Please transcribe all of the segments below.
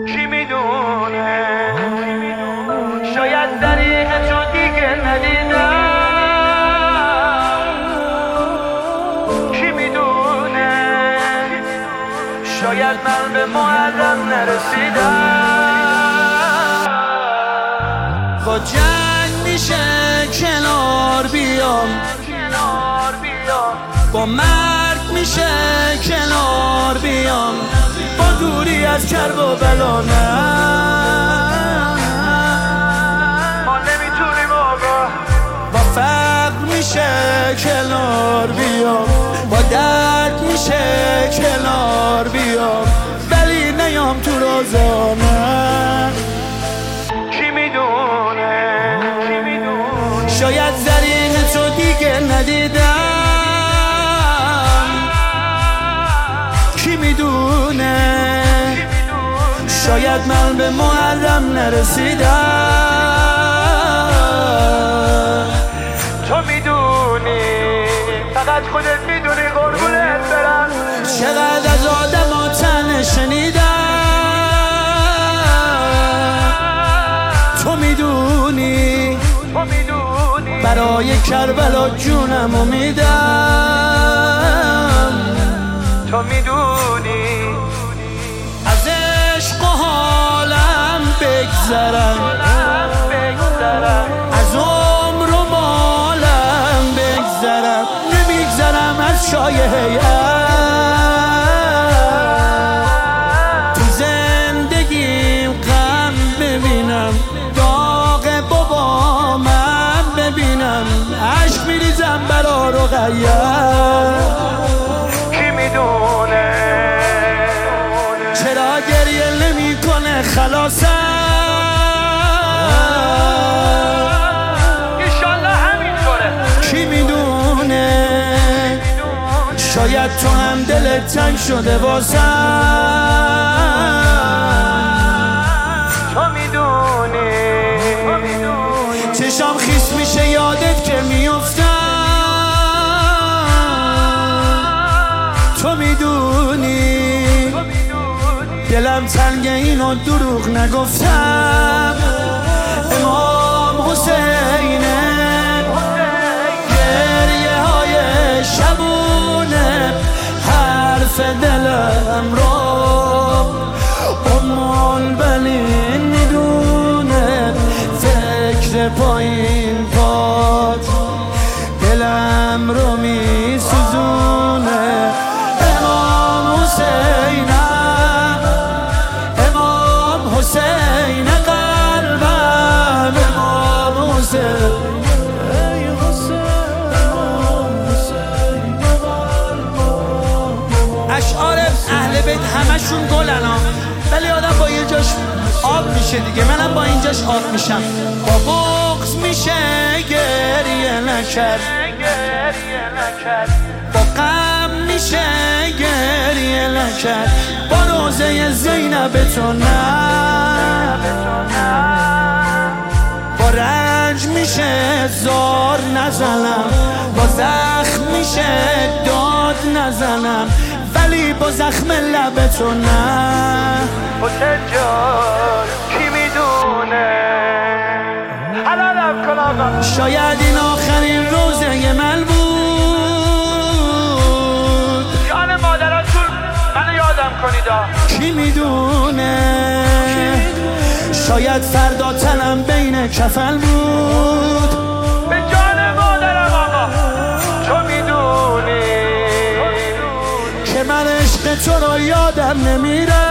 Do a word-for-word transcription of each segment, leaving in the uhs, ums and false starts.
کی میدونه شاید دریغ تو دیگه ندیدم، کی میدونه شاید من به محرم نرسیدم. با جنگ میشه کنار بیام، با مرگ میشه کنار بیام، با دوری از کرب و بلا نه ما نمیتونیم آقا. با فقر میشه کنار بیام، با درد میشه کنار بیام، ولی نیام تو روزانه. کی میدونه شاید زرین تو دیگه ندیدم، کی میدونه شاید من به محرم نرسیدم. تو میدونی فقط خودت میدونی قربونت برم چقدر از آدم ها تنه شنیدم، تو میدونی تو میدونی برای کربلا جونمو میدم. تو میدونی از عشق و حالم بگذرم، از عمر و مالم بگذرم، نمیگذرم از شایعه تو زندگیم غم ببینم، داغ بابامم ببینم، عشق میریزم برا رقیه. کی میدونه چرا گریه نمی کنه خلاصم، ایشالله همینطوره. کی میدونه شاید تو هم دلت تنگ شده واسم. تو میدونی چشام خیس میشه یادت که میافتم، تو میدونی دلم تنگ اینو دروغ نگفتم. امام حسینه گریه های شبونه حرف دلم رو ام البنین میدونه، فکر پایین پاد دلم رو میسوزونه. امام حسینم، امام حسین قلبم، امام حسین. اشعار اهل بیت همشون گلن ها، ولی آدم با یه جاش آب میشه دیگه، منم با این جاش آب میشم. با بغض میشه گریه نکرد، با غم میشه گریه نکرد، با روزه زینب تو نه، با رنج میشه زار نزنم، با زخم میشه داد نزنم، ولی با زخم لب تو نه. حسین جان کی میدونه حلالم کن آقا. شاید این آخرین روزه من بود، جان مادراتون منو یادم کنیدا. کی میدونه شاید فردا تنم بین کفن بود. به جان مادرم آقا. تو میدونی که من عشق تو رو یادم نمیره،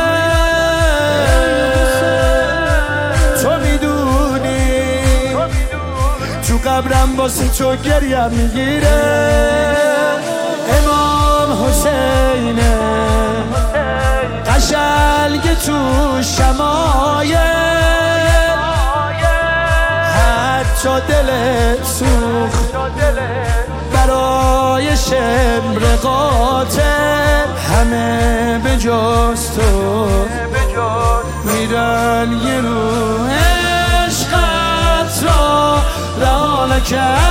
تو میدونی تو قبرم واسه تو گریم میگیره. امام حسینه قشنگ تو شمایه، حتی دلت سوخت برای شمر قاتل، همه به جز تو میرن یه رو عشقت را رها نکرد.